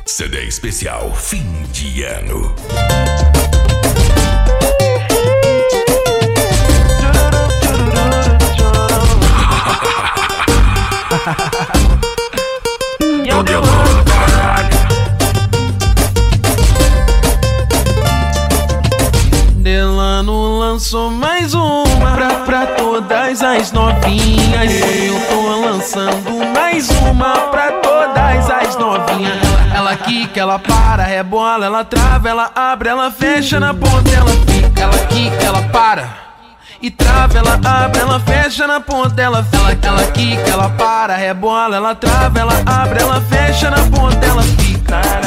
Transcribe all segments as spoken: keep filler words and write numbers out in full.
C D especial fim de ano. Delano lançou mais uma pra, pra todas as novinhas. Eu tô lançando mais uma pra todas as novinhas. Ela quica, ela para, rebola, ela trava, ela abre, ela fecha na ponta, ela fica. Ela quica, ela para e trava, ela abre, ela fecha na ponta, ela fica. Ela, ela quica, ela para, rebola, ela trava, ela abre, ela fecha na ponta, ela fica.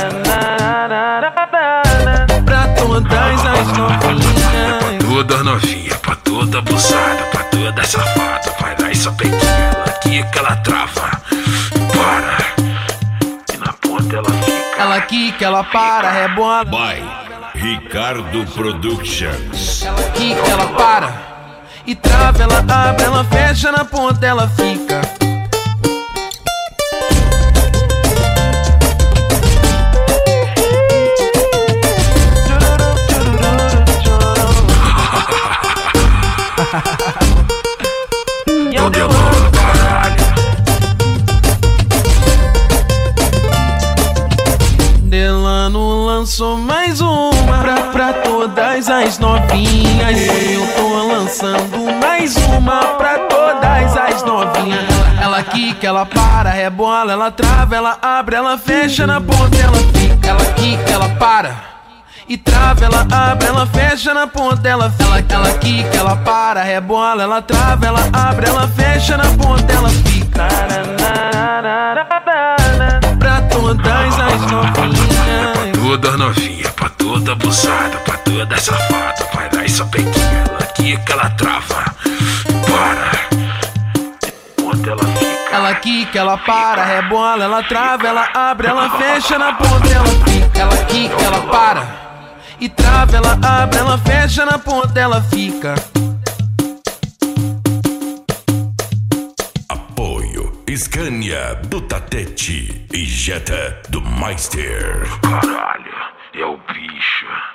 Pra todas as novinhas, Toda novinha, pra toda abusada, pra toda safada, vai lá e só pequinha. Ela quica, ela trava, para, e na ponta ela fica. ela quica, ela para, rebola, By Ricardo Productions. ela quica, ela para e trava, ela abre, ela fecha na ponta, ela fica. Delano lançou mais uma pra, pra todas as novinhas. Eu tô lançando mais uma pra todas as novinhas. Ela quica, ela para, rebola, ela trava, ela abre, ela fecha na ponta, ela fica. Ela quica, ela para e trava, ela abre, ela fecha na ponta, ela fica. Ela, ela quica, ela para, rebola, ela trava, ela abre, ela fecha na ponta, ela fica. Pra todas as novinhas, Toda novinha, pra toda abusada, pra toda safada, vai lá e só pequinha. Ela quica, ela trava, para, ponta ela fica. ela quica, ela para, rebola, ela trava, ela abre, ela fecha na ponta, ela fica. Ela quica, ela para e trava, ela abre, ela fecha na ponta, ela fica. Apoio Scania do Tatete e Jetta do Meister. Caralho, é o bicho.